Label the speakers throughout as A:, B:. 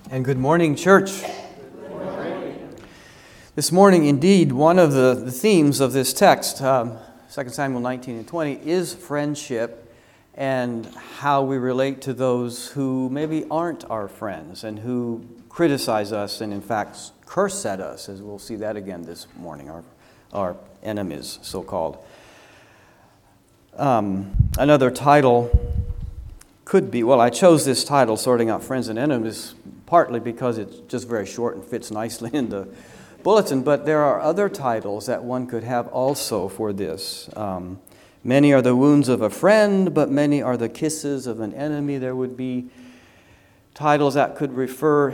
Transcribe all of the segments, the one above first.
A: And good morning, church. Good morning. This morning, indeed, one of the themes of this text, 2 Samuel 19 and 20, is friendship and how we relate to those who maybe aren't our friends and who criticize us and, in fact, curse at us, as we'll see that again this morning, our enemies, so-called. Another title could be, I chose this title, Sorting Out Friends and Enemies, partly because it's just very short and fits nicely in the bulletin, but there are other titles that one could have also for this. Many are the wounds of a friend, but many are the kisses of an enemy. There would be titles that could refer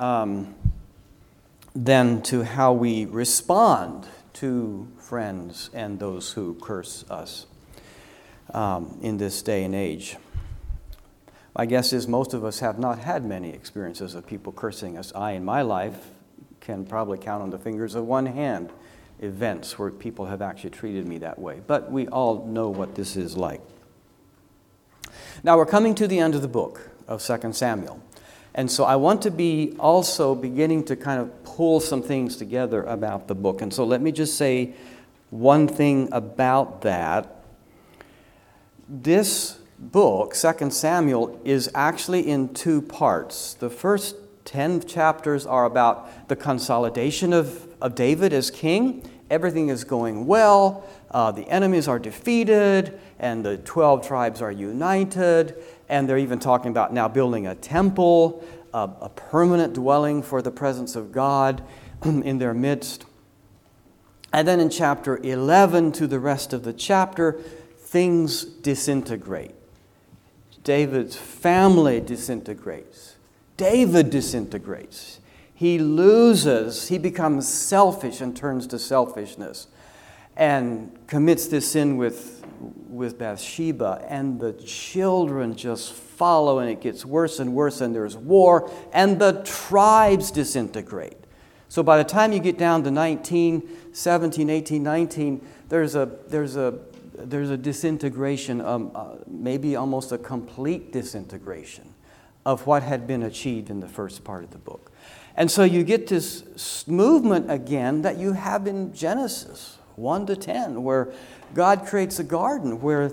A: then to how we respond to friends and those who curse us in this day and age. My guess is most of us have not had many experiences of people cursing us. I, in my life, can probably count on the fingers of one hand events where people have actually treated me that way. But we all know what this is like. Now we're coming to the end of the book of 2 Samuel. And so I want to be also beginning to kind of pull some things together about the book. And so let me just say one thing about that. This book, 2 Samuel, is actually in two parts. The first 10 chapters are about the consolidation of David as king. Everything is going well. The enemies are defeated, and the 12 tribes are united. And they're even talking about now building a temple, a permanent dwelling for the presence of God in their midst. And then in chapter 11 to the rest of the chapter, things disintegrate. David's family disintegrates. David disintegrates. He loses. He becomes selfish and turns to selfishness and commits this sin with Bathsheba. And the children just follow, and it gets worse and worse, and there's war, and the tribes disintegrate. So by the time you get down to 19, 17, 18, 19, there's a disintegration, maybe almost a complete disintegration of what had been achieved in the first part of the book. And so you get this movement again that you have in Genesis 1 to 10, where God creates a garden, where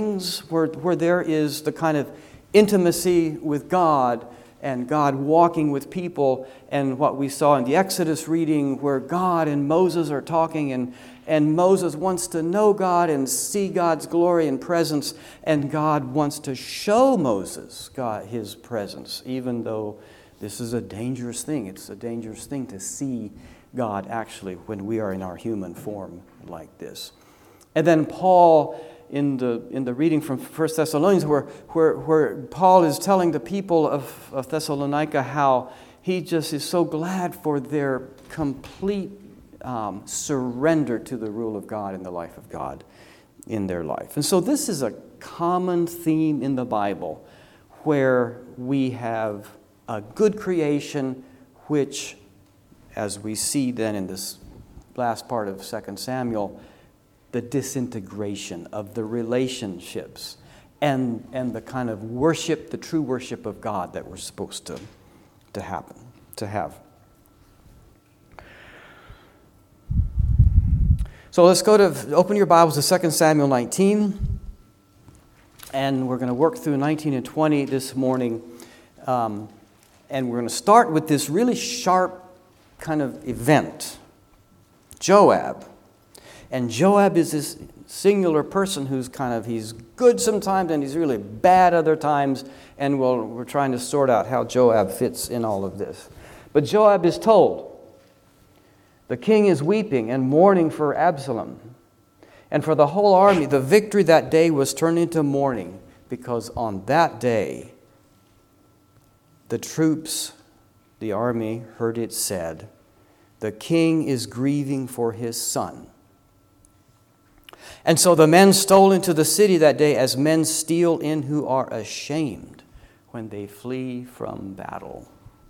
A: there is the kind of intimacy with God and God walking with people, and what we saw in the Exodus reading where God and Moses are talking, and Moses wants to know God and see God's glory and presence, and God wants to show Moses his presence, even though this is a dangerous thing. It's a dangerous thing to see God actually when we are in our human form like this. And then Paul, in the reading from 1 Thessalonians, where Paul is telling the people of Thessalonica how he just is so glad for their complete surrender to the rule of God and the life of God in their life. And so this is a common theme in the Bible where we have a good creation, which, as we see then in this last part of 2 Samuel, the disintegration of the relationships and the kind of worship, the true worship of God that we're supposed to have. So let's open your Bibles to 2 Samuel 19, and we're going to work through 19 and 20 this morning, and we're going to start with this really sharp kind of event, Joab. And Joab is this singular person who's he's good sometimes and he's really bad other times, and we're trying to sort out how Joab fits in all of this. But Joab is told, the king is weeping and mourning for Absalom. And for the whole army, the victory that day was turned into mourning, because on that day, the troops, the army, heard it said, the king is grieving for his son. And so the men stole into the city that day as men steal in who are ashamed when they flee from battle.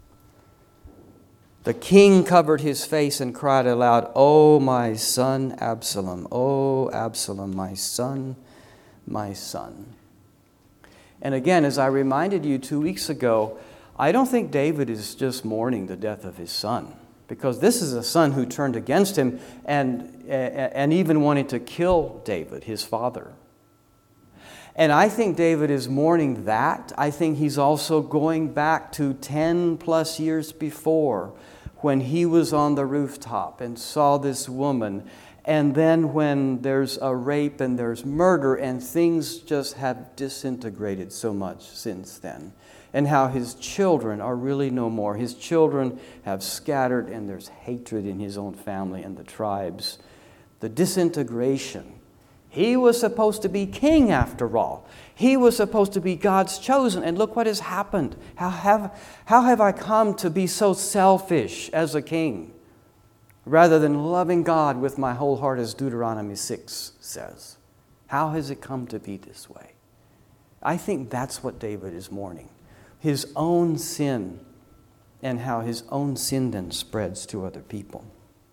A: The king covered his face and cried aloud, "O my son Absalom, O Absalom, my son, my son." And again, as I reminded you 2 weeks ago, I don't think David is just mourning the death of his son, because this is a son who turned against him and even wanted to kill David, his father. And I think David is mourning that. I think he's also going back to 10 plus years before, when he was on the rooftop and saw this woman. And then when there's a rape and there's murder, and things just have disintegrated so much since then. And how his children are really no more. His children have scattered, and there's hatred in his own family and the tribes. The disintegration. He was supposed to be king after all. He was supposed to be God's chosen. And look what has happened. How have I come to be so selfish as a king, rather than loving God with my whole heart, as Deuteronomy 6 says? How has it come to be this way? I think that's what David is mourning. His own sin, and how his own sin then spreads to other people.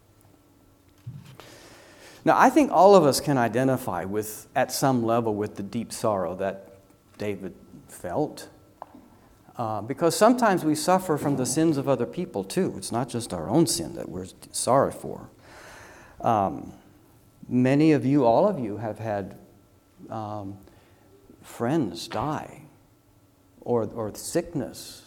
A: Now, I think all of us can identify with, at some level, with the deep sorrow that David felt. Because sometimes we suffer from the sins of other people too. It's not just our own sin that we're sorry for. Many of you, all of you, have had friends die, or sickness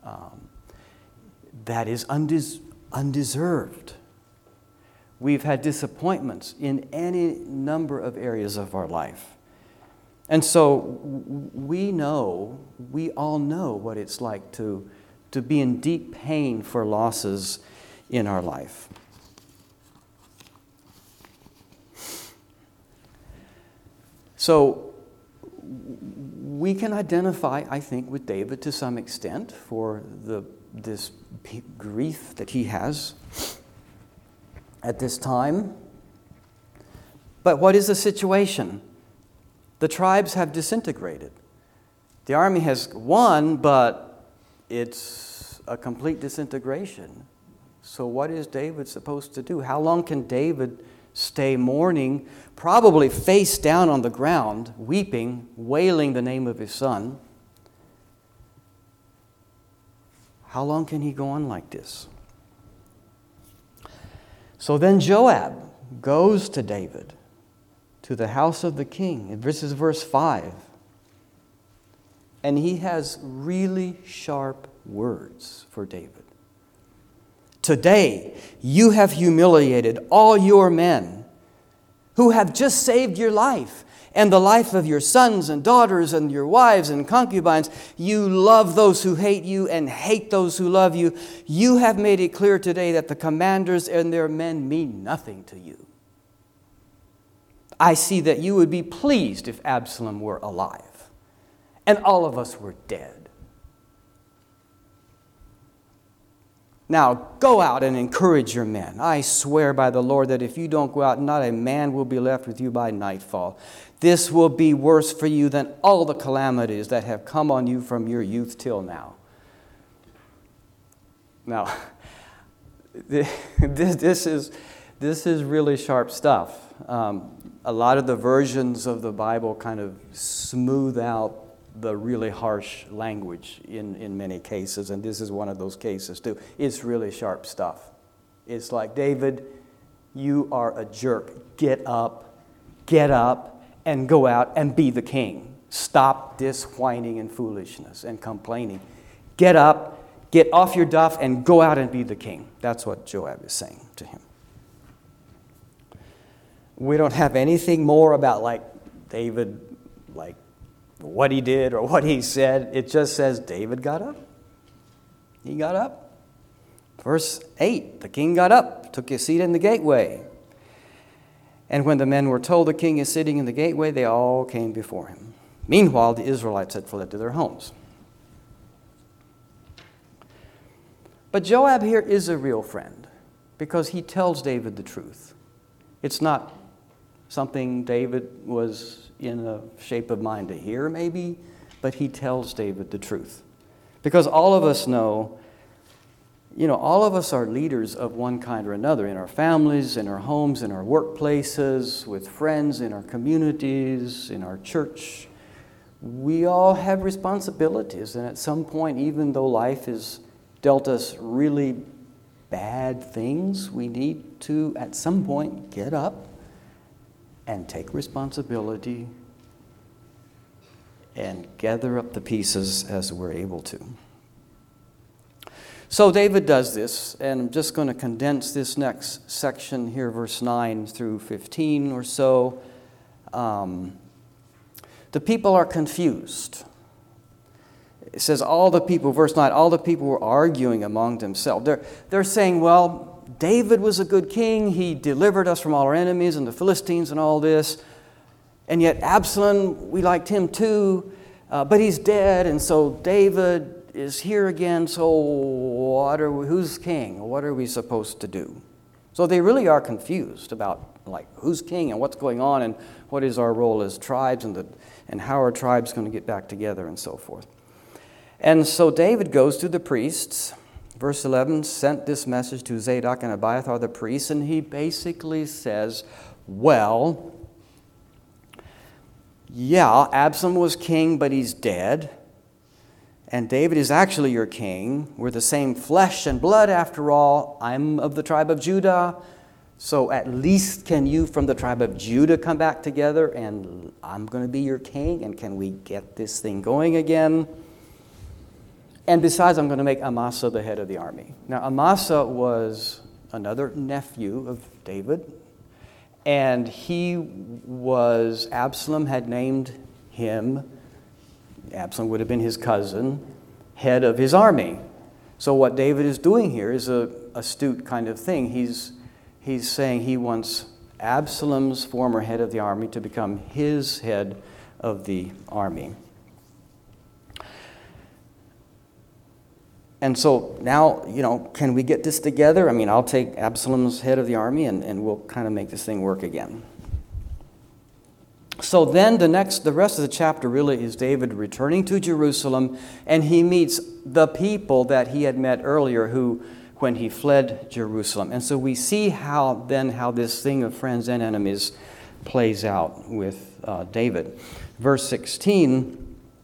A: that is undeserved. We've had disappointments in any number of areas of our life. And so we all know what it's like to be in deep pain for losses in our life. So we can identify, I think, with David to some extent for this grief that he has at this time. But what is the situation? The tribes have disintegrated. The army has won, but it's a complete disintegration. So what is David supposed to do? How long can David stay mourning, probably face down on the ground, weeping, wailing the name of his son? How long can he go on like this? So then Joab goes to David, to the house of the king. This is verse 5. And he has really sharp words for David. Today you have humiliated all your men who have just saved your life and the life of your sons and daughters and your wives and concubines. You love those who hate you and hate those who love you. You have made it clear today that the commanders and their men mean nothing to you. I see that you would be pleased if Absalom were alive and all of us were dead. Now go out and encourage your men. I swear by the Lord that if you don't go out, not a man will be left with you by nightfall. This will be worse for you than all the calamities that have come on you from your youth till now. Now, this is really sharp stuff. A lot of the versions of the Bible kind of smooth out the really harsh language in many cases, and this is one of those cases too. It's really sharp stuff. It's like, David, you are a jerk. Get up, and go out and be the king. Stop this whining and foolishness and complaining. Get up, get off your duff, and go out and be the king. That's what Joab is saying to him. We don't have anything more about David, what he did or what he said. It just says David got up. He got up. Verse 8, the king got up, took his seat in the gateway. And when the men were told the king is sitting in the gateway, they all came before him. Meanwhile, the Israelites had fled to their homes. But Joab here is a real friend because he tells David the truth. It's not something David was in a shape of mind to hear, maybe, but he tells David the truth. Because all of us know, all of us are leaders of one kind or another in our families, in our homes, in our workplaces, with friends, in our communities, in our church. we all have responsibilities. And at some point, even though life has dealt us really bad things, we need to, at some point, get up and take responsibility and gather up the pieces as we're able to. So David does this, and I'm just going to condense this next section here, verse 9 through 15 or so. The people are confused. It says all the people, verse 9, all the people were arguing among themselves. They're saying, well, David was a good king. He delivered us from all our enemies and the Philistines and all this. And yet Absalom, we liked him too, but he's dead. And so David is here again. So who's king? What are we supposed to do? So they really are confused about who's king and what's going on and what is our role as tribes and how are tribes going to get back together and so forth. And so David goes to the priests. Verse 11, sent this message to Zadok and Abiathar the priests, and he basically says, well, yeah, Absalom was king, but he's dead. And David is actually your king. We're the same flesh and blood after all. I'm of the tribe of Judah. So at least can you from the tribe of Judah come back together and I'm going to be your king? And can we get this thing going again? And besides, I'm going to make Amasa the head of the army. Now, Amasa was another nephew of David. And Absalom had named him, Absalom would have been his cousin, head of his army. So what David is doing here is an astute kind of thing. He's saying he wants Absalom's former head of the army to become his head of the army. And so now, can we get this together? I mean, I'll take Absalom's head of the army and we'll kind of make this thing work again. So then the rest of the chapter really is David returning to Jerusalem, and he meets the people that he had met earlier when he fled Jerusalem. And so we see how this thing of friends and enemies plays out with David. Verse 16,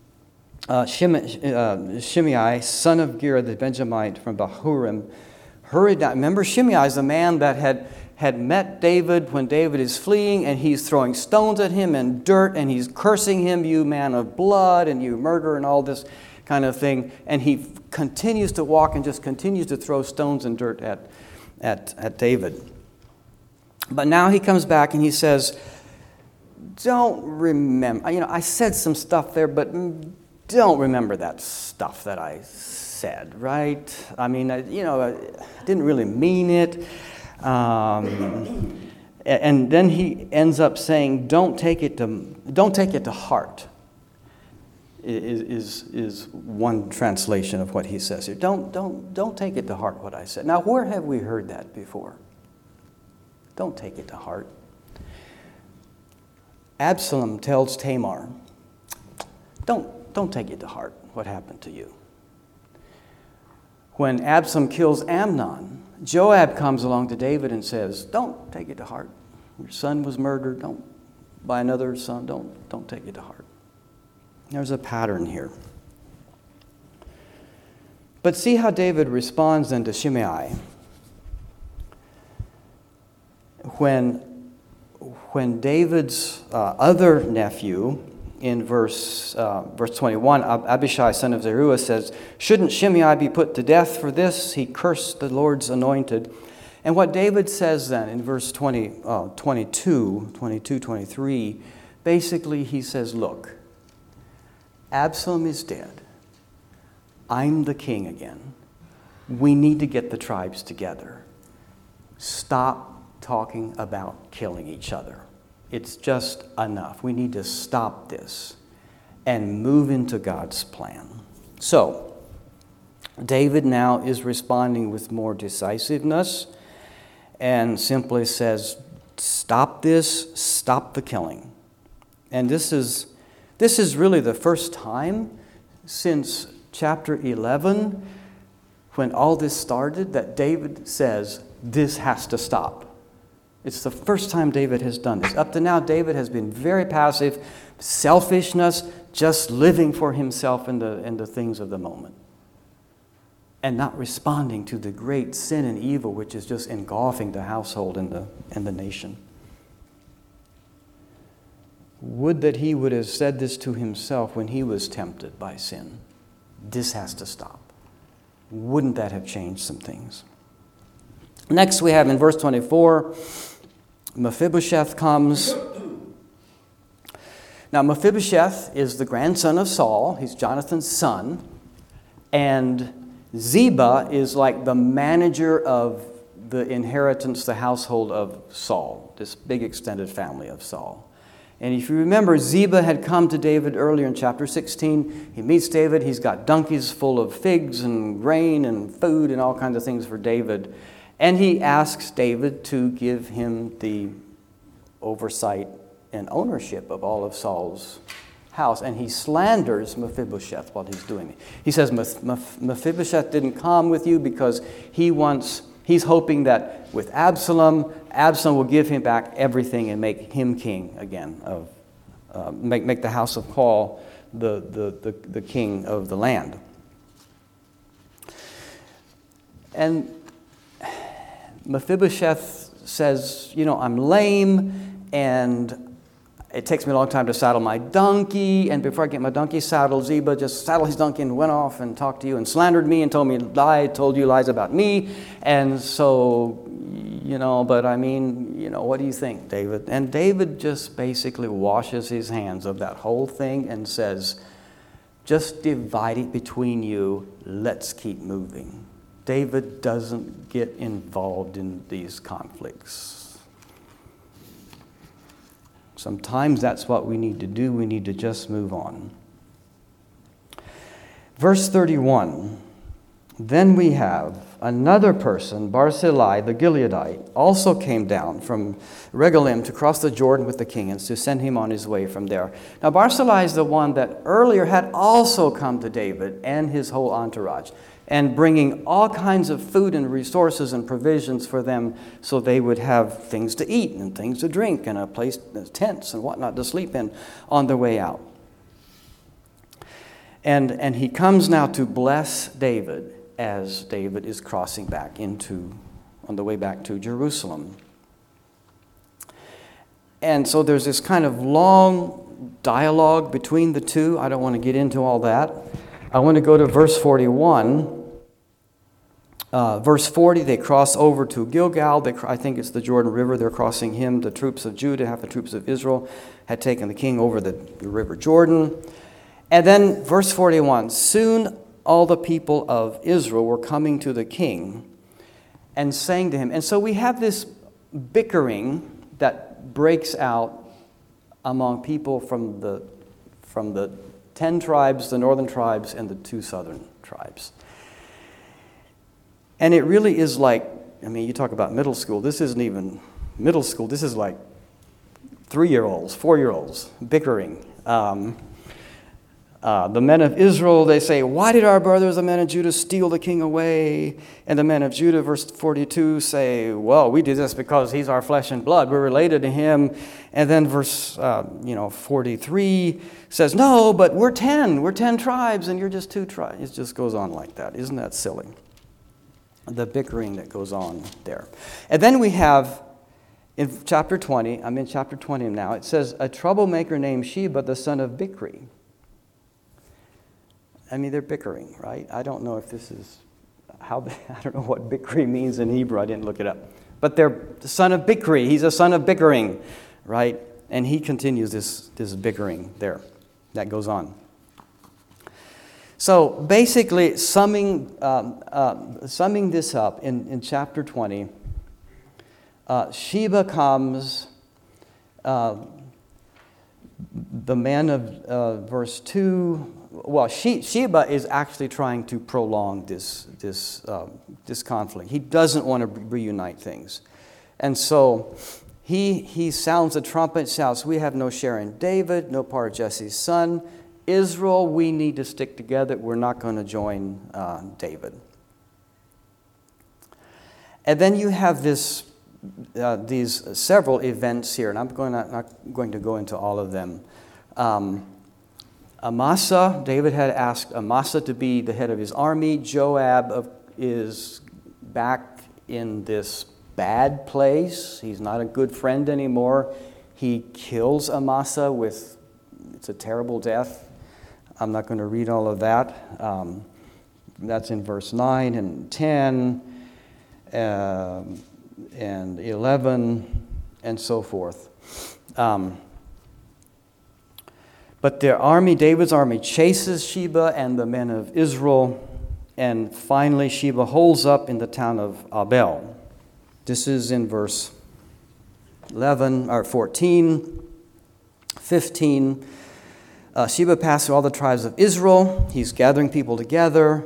A: Shimei, son of Gera the Benjamite from Bahurim, hurried down. Remember, Shimei is the man that had met David when David is fleeing, and he's throwing stones at him and dirt, and he's cursing him, you man of blood, and you murderer, and all this kind of thing. And he continues to walk and just continues to throw stones and dirt at David. But now he comes back and he says, don't remember, I said some stuff there, but don't remember that stuff that I said, right? I mean, I didn't really mean it. And then he ends up saying, don't take it to heart. Is one translation of what he says here. Don't take it to heart what I said. Now, where have we heard that before? Don't take it to heart. Absalom tells Tamar, don't take it to heart what happened to you. When Absalom kills Amnon, Joab comes along to David and says, don't take it to heart. Your son was murdered. By another son. Don't take it to heart. There's a pattern here. But see how David responds then to Shimei. When David's other nephew, in verse 21, Abishai, son of Zeruiah, says, shouldn't Shimei be put to death for this? He cursed the Lord's anointed. And what David says then in verse 22, 23, basically he says, look, Absalom is dead. I'm the king again. We need to get the tribes together. Stop talking about killing each other. It's just enough. We need to stop this and move into God's plan. So, David now is responding with more decisiveness and simply says, stop this, stop the killing. And this is really the first time since chapter 11, when all this started, that David says, this has to stop. It's the first time David has done this. Up to now, David has been very passive, selfishness, just living for himself and the things of the moment, and not responding to the great sin and evil which is just engulfing the household and the nation. Would that he would have said this to himself when he was tempted by sin. This has to stop. Wouldn't that have changed some things? Next we have in verse 24, Mephibosheth comes. Now Mephibosheth is the grandson of Saul. He's Jonathan's son. And Ziba is like the manager of the inheritance, the household of Saul, this big extended family of Saul. And if you remember, Ziba had come to David earlier in chapter 16. He meets David. He's got donkeys full of figs and grain and food and all kinds of things for David. And he asks David to give him the oversight and ownership of all of Saul's house. And he slanders Mephibosheth while he's doing it. He says Mephibosheth didn't come with you because he's hoping that with Absalom will give him back everything and make him king again, make the house of Saul the king of the land. And Mephibosheth says, I'm lame, and it takes me a long time to saddle my donkey, and before I get my donkey saddled, Ziba just saddled his donkey and went off and talked to you and slandered me and told you lies about me, and so, but what do you think, David? And David just basically washes his hands of that whole thing and says, just divide it between you, let's keep moving. David doesn't get involved in these conflicts. Sometimes that's what we need to do. We need to just move on. Verse 31. Then we have another person, Barzillai the Gileadite, also came down from Regalim to cross the Jordan with the king and to send him on his way from there. Now Barzillai is the one that earlier had also come to David and his whole entourage, and bringing all kinds of food and resources and provisions for them so they would have things to eat and things to drink and a place, tents and whatnot to sleep in on their way out. And he comes now to bless David as David is crossing back on the way back to Jerusalem. And so there's this kind of long dialogue between the two. I don't want to get into all that. I want to go to verse 41. Verse 40, they cross over to Gilgal. I think it's the Jordan River. They're crossing him. The troops of Judah, half the troops of Israel, had taken the king over the river Jordan. And then verse 41, soon all the people of Israel were coming to the king and saying to him. And so we have this bickering that breaks out among people from the 10 tribes, the northern tribes, and the 2 southern tribes. And it really is like, you talk about middle school. This isn't even middle school. This is like 3-year-olds, 4-year-olds bickering. The men of Israel, they say, why did our brothers, the men of Judah, steal the king away? And the men of Judah, verse 42, say, well, we did this because he's our flesh and blood. We're related to him. And then verse 43 says, no, but we're 10 tribes, and you're just 2 tribes. It just goes on like that. Isn't that silly? The bickering that goes on there. And then we have, in chapter 20, I'm in chapter 20 now, it says, a troublemaker named Sheba, the son of Bichri. They're bickering, right? I don't know if this is I don't know what Bichri means in Hebrew. I didn't look it up. But they're the son of Bichri. He's a son of bickering, right? And he continues this bickering there. That goes on. So basically, summing this up in chapter 20, Sheba comes, the man of verse 2. Well, Sheba is actually trying to prolong this conflict. He doesn't want to reunite things. And so he sounds a trumpet, shouts, we have no share in David, no part of Jesse's son. Israel, we need to stick together. We're not going to join David. And then you have this these several events here, and I'm not going to go into all of them. Amasa, David had asked Amasa to be the head of his army. Joab is back in this bad place. He's not a good friend anymore. He kills Amasa it's a terrible death. I'm not going to read all of that. That's in verse 9 and 10 and 11 and so forth. But David's army chases Sheba and the men of Israel, and finally Sheba holds up in the town of Abel. This is in verse 11 or 14, 15. Sheba passed through all the tribes of Israel. He's gathering people together.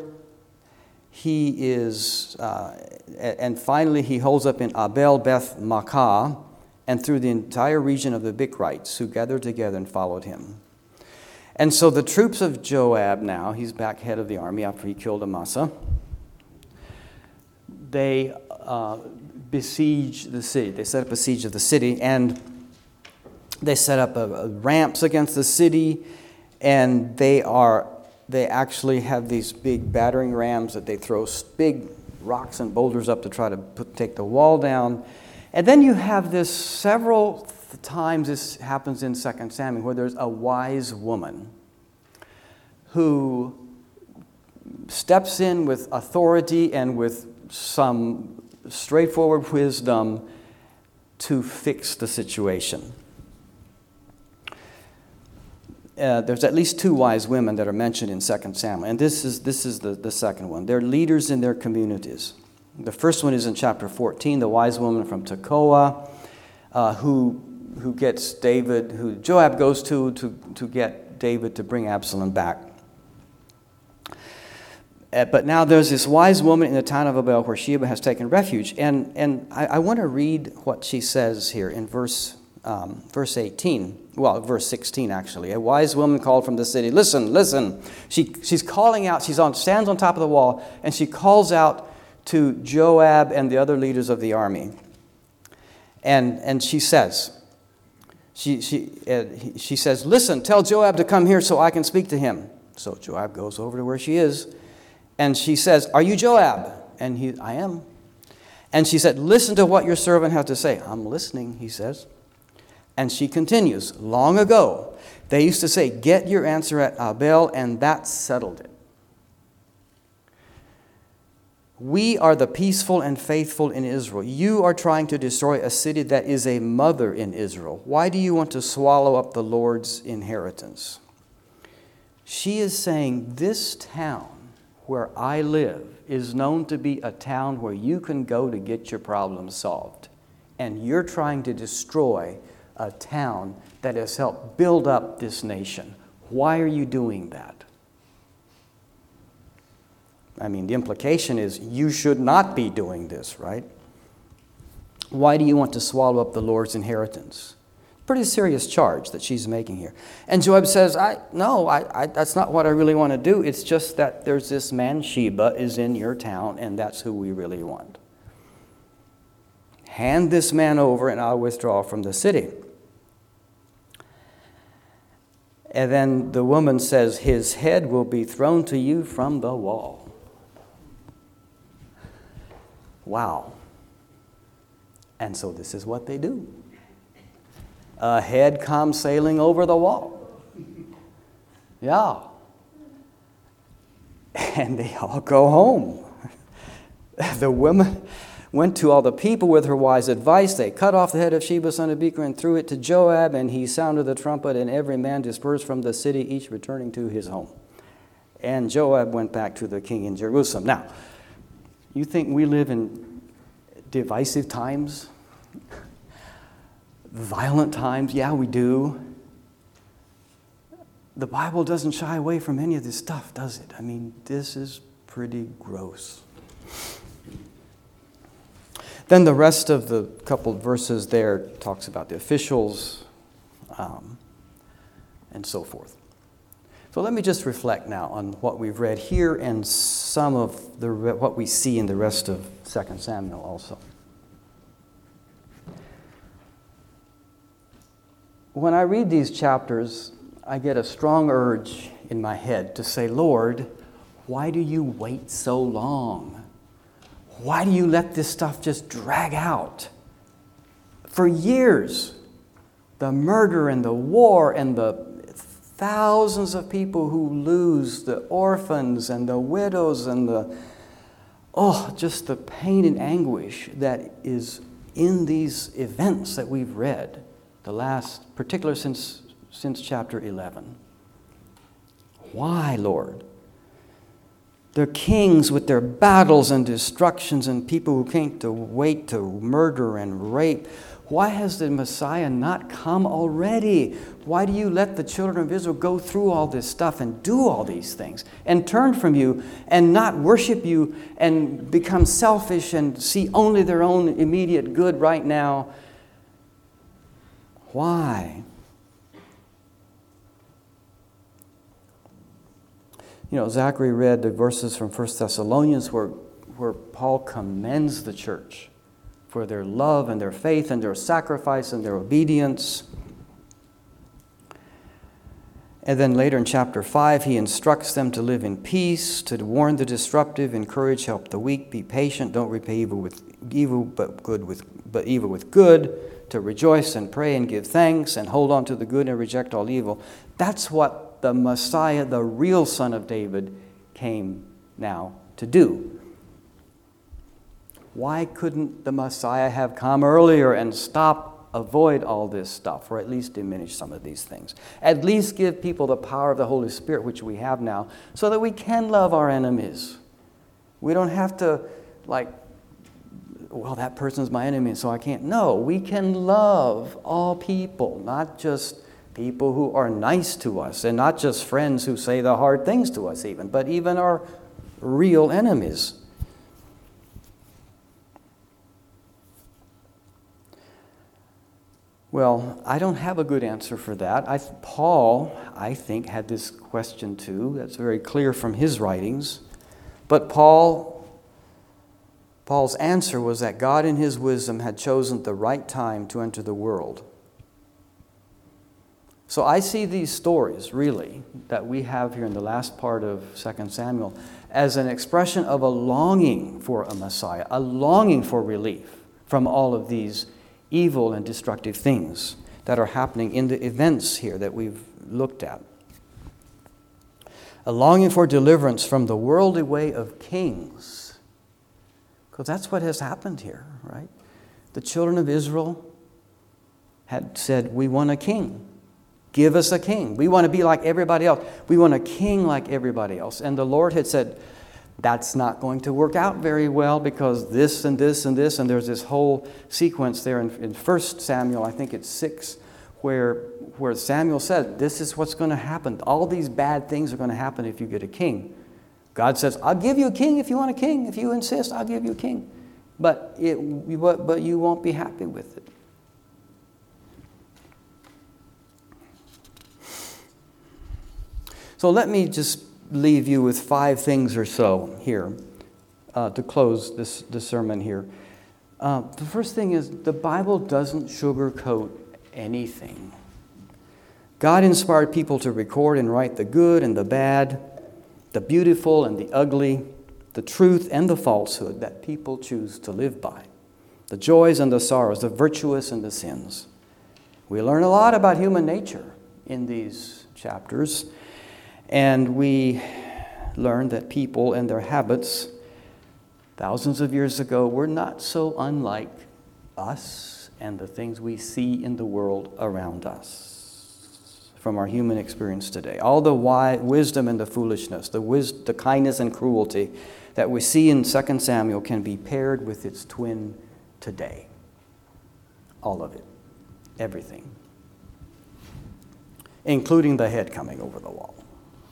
A: And finally he holds up in Abel Beth Makkah and through the entire region of the Bichrites, who gathered together and followed him. And so the troops of Joab now, he's back head of the army after he killed Amasa. They besiege the city. They set up a siege of the city, and they set up ramps against the city, and they actually have these big battering rams that they throw big rocks and boulders up to try to take the wall down. And then you have this several times, this happens in 2 Samuel, where there's a wise woman who steps in with authority and with some straightforward wisdom to fix the situation. There's at least 2 wise women that are mentioned in 2 Samuel, and this is the second one. They're leaders in their communities. The first one is in chapter 14, the wise woman from Tekoa, who gets David, who Joab goes to get David to bring Absalom back. But now there's this wise woman in the town of Abel where Sheba has taken refuge. And I want to read what she says here in verse 18. Well, verse 16, actually. A wise woman called from the city, listen, listen. She's calling out, stands on top of the wall, and she calls out to Joab and the other leaders of the army. And she says, she says, listen, tell Joab to come here so I can speak to him. So Joab goes over to where she is, and she says, are you Joab? And I am. And she said, listen to what your servant has to say. I'm listening, he says. And she continues, long ago, they used to say, get your answer at Abel, and that settled it. We are the peaceful and faithful in Israel. You are trying to destroy a city that is a mother in Israel. Why do you want to swallow up the Lord's inheritance? She is saying, this town where I live is known to be a town where you can go to get your problems solved. And you're trying to destroy a town that has helped build up this nation. Why are you doing that? I mean, the implication is you should not be doing this, right? Why do you want to swallow up the Lord's inheritance? Pretty serious charge that she's making here. And Joab says, that's not what I really want to do. It's just that there's this man Sheba is in your town, and that's who we really want. Hand this man over, and I'll withdraw from the city. And then the woman says, his head will be thrown to you from the wall. Wow. And so this is what they do. A head comes sailing over the wall. Yeah. And they all go home. The woman went to all the people with her wise advice. They cut off the head of Sheba, son of Bichri, and threw it to Joab, and he sounded the trumpet, and every man dispersed from the city, each returning to his home. And Joab went back to the king in Jerusalem. Now, you think we live in divisive times? Violent times? Yeah, we do. The Bible doesn't shy away from any of this stuff, does it? I mean, this is pretty gross. Then the rest of the couple of verses there talks about the officials and so forth. So let me just reflect now on what we've read here and some of what we see in the rest of 2 Samuel also. when I read these chapters, I get a strong urge in my head to say, Lord, why do you wait so long? Why do you let this stuff just drag out? For years, the murder and the war and the thousands of people who lose, the orphans and the widows and just the pain and anguish that is in these events that we've read, the last, particularly since chapter 11. Why, Lord? They're kings with their battles and destructions and people who can't wait to murder and rape. Why has the Messiah not come already? Why do you let the children of Israel go through all this stuff and do all these things and turn from you and not worship you and become selfish and see only their own immediate good right now? Why? Zachary read the verses from 1 Thessalonians where Paul commends the church for their love and their faith and their sacrifice and their obedience. And then later in chapter 5, he instructs them to live in peace, to warn the disruptive, encourage, help the weak, be patient, don't repay evil with evil, but evil with good, to rejoice and pray and give thanks and hold on to the good and reject all evil. That's what the Messiah, the real Son of David, came now to do. Why couldn't the Messiah have come earlier and avoid all this stuff, or at least diminish some of these things? At least give people the power of the Holy Spirit, which we have now, so that we can love our enemies. We don't have to, that person's my enemy, so I can't. No, we can love all people, not just people who are nice to us, and not just friends who say the hard things to us even, but even our real enemies. Well, I don't have a good answer for that. Paul, I think, had this question too. That's very clear from his writings. But Paul's answer was that God in his wisdom had chosen the right time to enter the world. So I see these stories, really, that we have here in the last part of 2 Samuel as an expression of a longing for a Messiah, a longing for relief from all of these evil and destructive things that are happening in the events here that we've looked at. A longing for deliverance from the worldly way of kings. Because that's what has happened here, right? The children of Israel had said, we want a king. Give us a king. We want to be like everybody else. We want a king like everybody else. And the Lord had said, that's not going to work out very well because this and this and this. And there's this whole sequence there in 1 Samuel, I think it's 6, where Samuel said, this is what's going to happen. All these bad things are going to happen if you get a king. God says, I'll give you a king if you want a king. If you insist, I'll give you a king. But you won't be happy with it. So let me just leave you with 5 things or so here to close this sermon here. The first thing is the Bible doesn't sugarcoat anything. God inspired people to record and write the good and the bad, the beautiful and the ugly, the truth and the falsehood that people choose to live by, the joys and the sorrows, the virtuous and the sins. We learn a lot about human nature in these chapters. And we learn that people and their habits thousands of years ago were not so unlike us and the things we see in the world around us from our human experience today. All the wisdom and the foolishness, the kindness and cruelty that we see in 2 Samuel can be paired with its twin today. All of it. Everything. Including the head coming over the wall.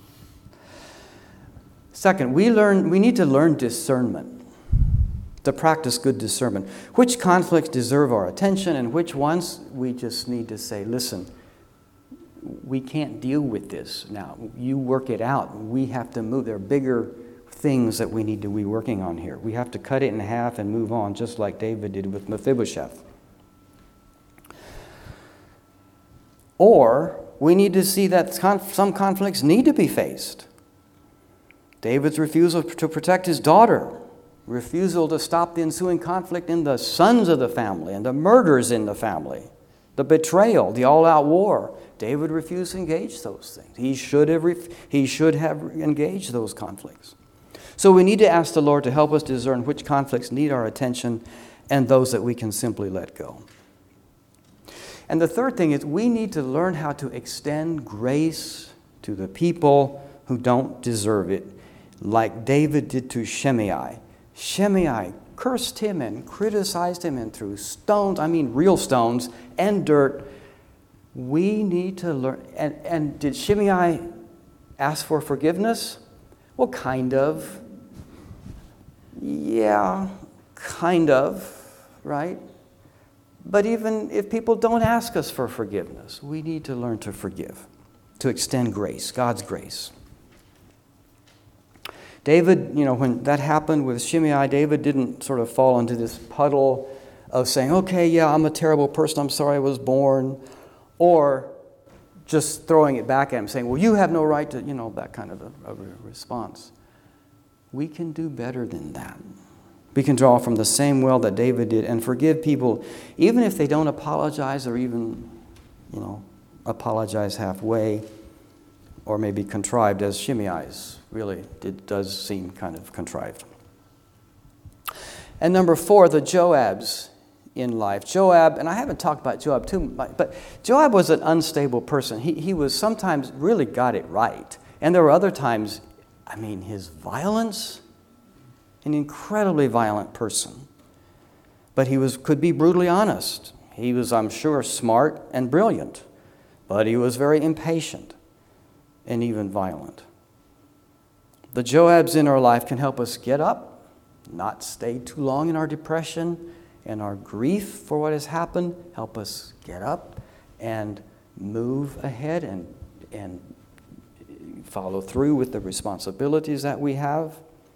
A: Second, we need to learn discernment, to practice good discernment. Which conflicts deserve our attention and which ones we just need to say, listen, we can't deal with this now. You work it out. We have to move. There are bigger things that we need to be working on here. We have to cut it in half and move on, just like David did with Mephibosheth. Or we need to see that some conflicts need to be faced. David's refusal to protect his daughter, refusal to stop the ensuing conflict in the sons of the family and the murders in the family, the betrayal, the all-out war. David refused to engage those things. He should have engaged those conflicts. So we need to ask the Lord to help us discern which conflicts need our attention and those that we can simply let go. And the third thing is we need to learn how to extend grace to the people who don't deserve it, like David did to Shimei. Shimei cursed him and criticized him and threw stones, real stones, and dirt. We need to learn. And did Shimei ask for forgiveness? Well, kind of. Yeah, kind of, right? But even if people don't ask us for forgiveness, we need to learn to forgive, to extend grace, God's grace. David, when that happened with Shimei, David didn't sort of fall into this puddle of saying, okay, yeah, I'm a terrible person, I'm sorry I was born, or just throwing it back at him, saying, well, you have no right to, that kind of a response. We can do better than that. We can draw from the same well that David did and forgive people, even if they don't apologize or even, apologize halfway or maybe contrived, as Shimei's really does seem kind of contrived. And number 4, the Joabs in life. Joab, and I haven't talked about Joab too much, but Joab was an unstable person. He was sometimes really got it right. And there were other times, his violence, an incredibly violent person. But he could be brutally honest. He was, I'm sure, smart and brilliant, but he was very impatient and even violent. The Joabs in our life can help us get up, not stay too long in our depression and our grief for what has happened. Help us get up and move ahead and follow through with the responsibilities that we have.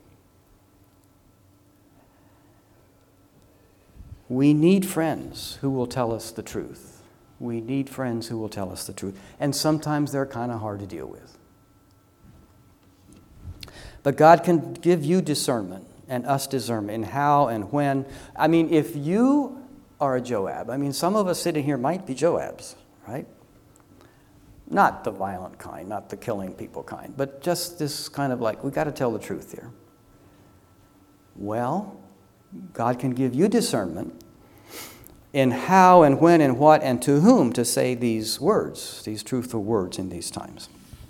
A: We need friends who will tell us the truth. We need friends who will tell us the truth. And sometimes they're kind of hard to deal with. But God can give you discernment and us discernment in how and when. If you are a Joab, some of us sitting here might be Joabs, right? Not the violent kind, not the killing people kind, but just this kind of like, we got to tell the truth here. Well, God can give you discernment in how and when and what and to whom to say these words, these truthful words in these times.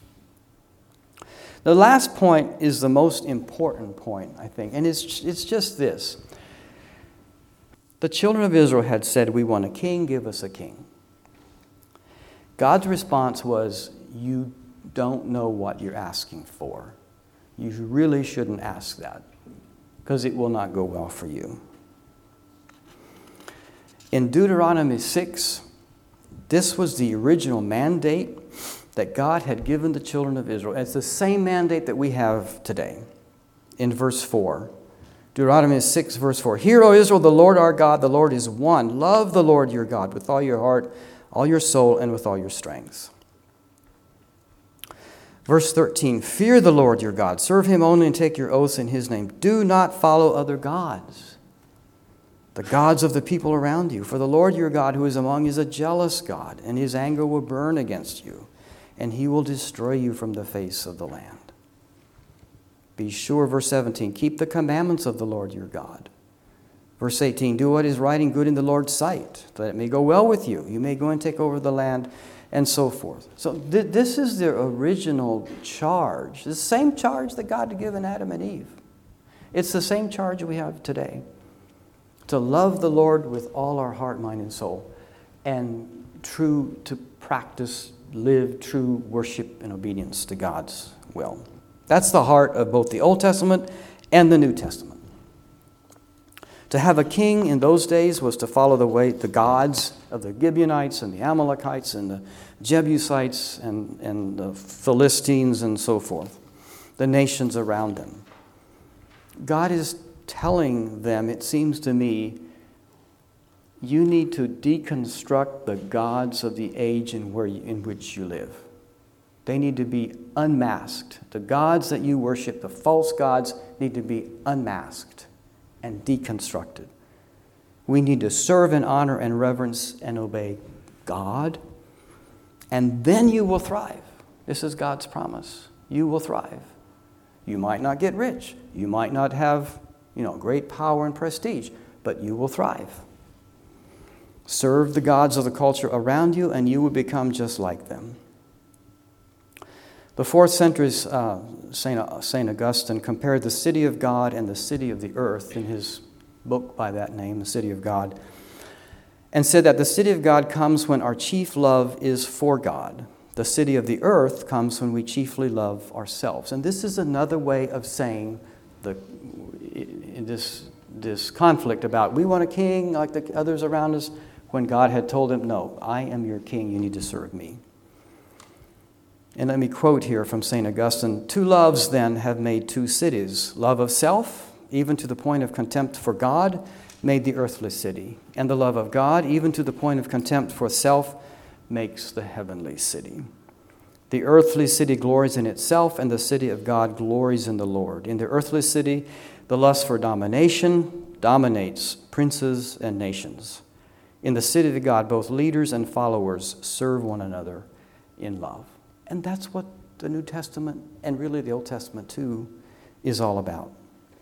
A: The last point is the most important point, I think, and it's just this. The children of Israel had said, we want a king, give us a king. God's response was, you don't know what you're asking for. You really shouldn't ask that, because it will not go well for you. In Deuteronomy 6, this was the original mandate that God had given the children of Israel. It's the same mandate that we have today. In verse 4, Deuteronomy 6, verse 4, Hear, O Israel, the Lord our God, the Lord is one. Love the Lord your God with all your heart, all your soul, and with all your strength. Verse 13, Fear the Lord your God. Serve him only and take your oaths in his name. Do not follow other gods, the gods of the people around you. For the Lord your God who is among you is a jealous God, and his anger will burn against you, and he will destroy you from the face of the land. Be sure, verse 17, keep the commandments of the Lord your God. Verse 18, do what is right and good in the Lord's sight, that it may go well with you. You may go and take over the land, and so forth. So this is the original charge, the same charge that God had given Adam and Eve. It's the same charge we have today, to love the Lord with all our heart, mind, and soul, and to practice, live true worship and obedience to God's will. That's the heart of both the Old Testament and the New Testament. To have a king in those days was to follow the gods of the Gibeonites and the Amalekites and the Jebusites and the Philistines and so forth, the nations around them. God is telling them, it seems to me, you need to deconstruct the gods of the age in which you live. They need to be unmasked. The gods that you worship, the false gods, need to be unmasked and deconstructed. We need to serve and honor and reverence and obey God, and then you will thrive. This is God's promise. You will thrive. You might not get rich. You might not have, great power and prestige, but you will thrive. Serve the gods of the culture around you, and you will become just like them. The 4th century's St. Augustine compared the city of God and the city of the earth in his book by that name, The City of God, and said that the city of God comes when our chief love is for God. The city of the earth comes when we chiefly love ourselves. And this is another way of saying this conflict about we want a king like the others around us, when God had told him, no, I am your king, you need to serve me. And let me quote here from St. Augustine, 2 loves then have made 2 cities. Love of self, even to the point of contempt for God, made the earthly city. And the love of God, even to the point of contempt for self, makes the heavenly city. The earthly city glories in itself, and the city of God glories in the Lord. In the earthly city, the lust for domination dominates princes and nations. In the city of God, both leaders and followers serve one another in love. And that's what the New Testament, and really the Old Testament too, is all about.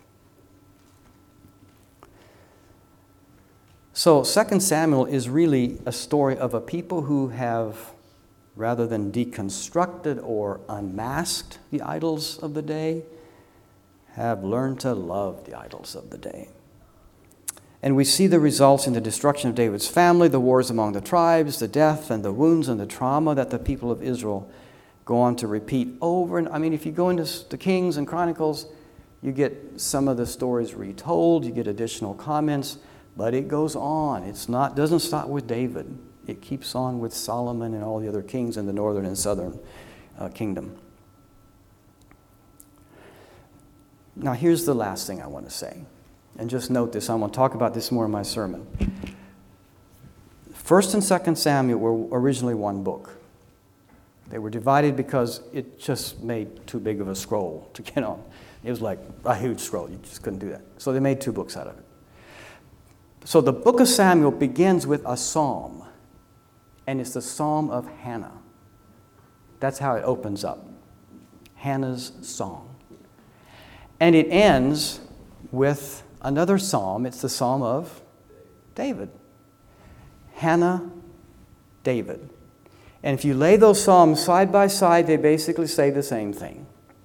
A: So 2 Samuel is really a story of a people who have, rather than deconstructed or unmasked the idols of the day, have learned to love the idols of the day. And we see the results in the destruction of David's family, the wars among the tribes, the death and the wounds and the trauma that the people of Israel go on to repeat over. And if you go into the Kings and Chronicles, you get some of the stories retold, you get additional comments, but it goes on. Doesn't stop with David. It keeps on with Solomon and all the other kings in the northern and southern kingdom. Now here's the last thing I want to say. And just note this, I'm going to talk about this more in my sermon. 1st and 2nd Samuel were originally one book. They were divided because it just made too big of a scroll to get on. It was like a huge scroll. You just couldn't do that. So they made 2 books out of it. So the book of Samuel begins with a psalm. And it's the Psalm of Hannah. That's how it opens up. Hannah's song. And it ends with another psalm. It's the Psalm of David. Hannah, David. And if you lay those psalms side by side, they basically say the same thing.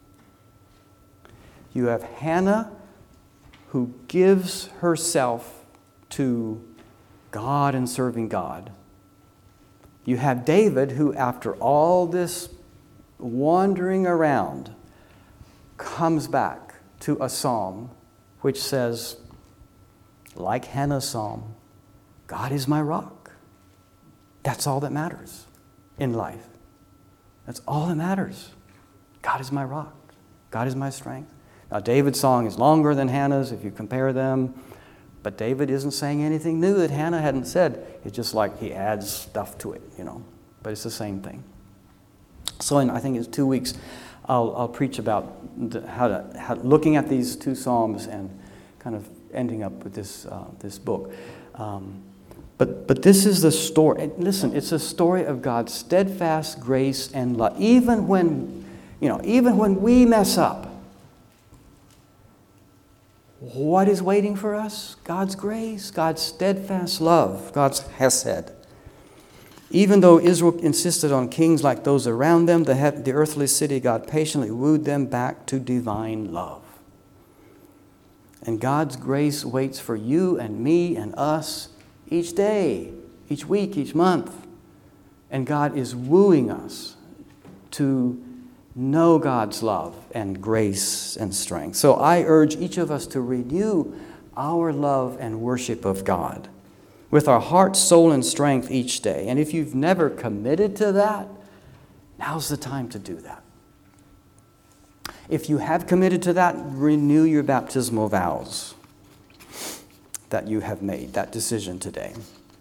A: You have Hannah who gives herself to God and serving God. You have David who, after all this wandering around, comes back to a psalm which says, like Hannah's psalm, God is my rock. That's all that matters in life. That's all that matters. God is my rock. God is my strength. Now, David's song is longer than Hannah's if you compare them, but David isn't saying anything new that Hannah hadn't said. It's just like he adds stuff to it, but it's the same thing. So I think it's 2 weeks, I'll preach about how looking at these 2 psalms and kind of ending up with this book. But this is the story. And listen, it's a story of God's steadfast grace and love. Even when we mess up, what is waiting for us? God's grace, God's steadfast love, God's hesed. Even though Israel insisted on kings like those around them, the earthly city, God patiently wooed them back to divine love. And God's grace waits for you and me and us each day, each week, each month. And God is wooing us to know God's love and grace and strength. So I urge each of us to renew our love and worship of God with our heart, soul, and strength each day. And if you've never committed to that, now's the time to do that. If you have committed to that, renew your baptismal vows that you have made, that decision today.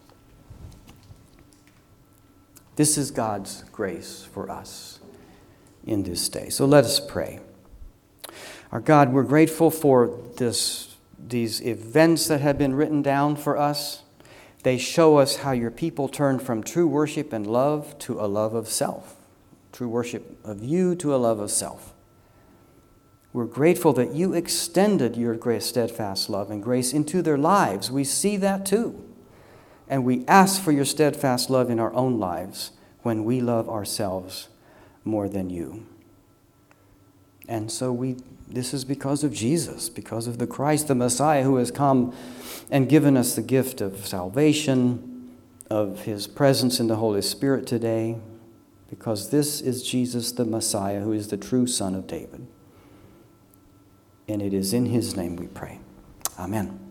A: This is God's grace for us in this day. So let us pray. Our God, we're grateful for these events that have been written down for us. They show us how your people turned from true worship and love to a love of self. True worship of you to a love of self. We're grateful that you extended your steadfast love and grace into their lives. We see that too. And we ask for your steadfast love in our own lives when we love ourselves more than you. And so this is because of Jesus, because of the Christ, the Messiah, who has come and given us the gift of salvation, of his presence in the Holy Spirit today, because this is Jesus, the Messiah, who is the true Son of David. And it is in his name we pray. Amen.